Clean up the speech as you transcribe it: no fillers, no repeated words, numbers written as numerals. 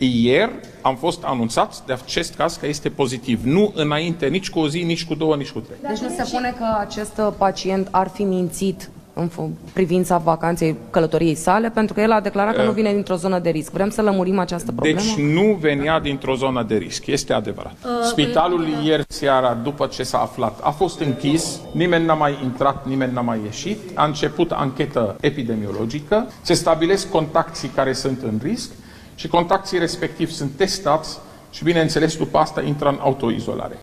Ieri am fost anunțați de acest caz că este pozitiv. Nu înainte, nici cu o zi, nici cu două, nici cu trei. Deci nu se pune că acest pacient ar fi mințit în privința vacanței călătoriei sale, pentru că el a declarat că nu vine dintr-o zonă de risc. Vrem să lămurim această problemă? Deci nu venea dintr-o zonă de risc. Este adevărat. Spitalul ieri seara, după ce s-a aflat, a fost închis. Nimeni n-a mai intrat, nimeni n-a mai ieșit. A început anchetă epidemiologică. Se stabilesc contactii care sunt în risc și contactii respectiv sunt testați și, bineînțeles, după asta intră în autoizolare.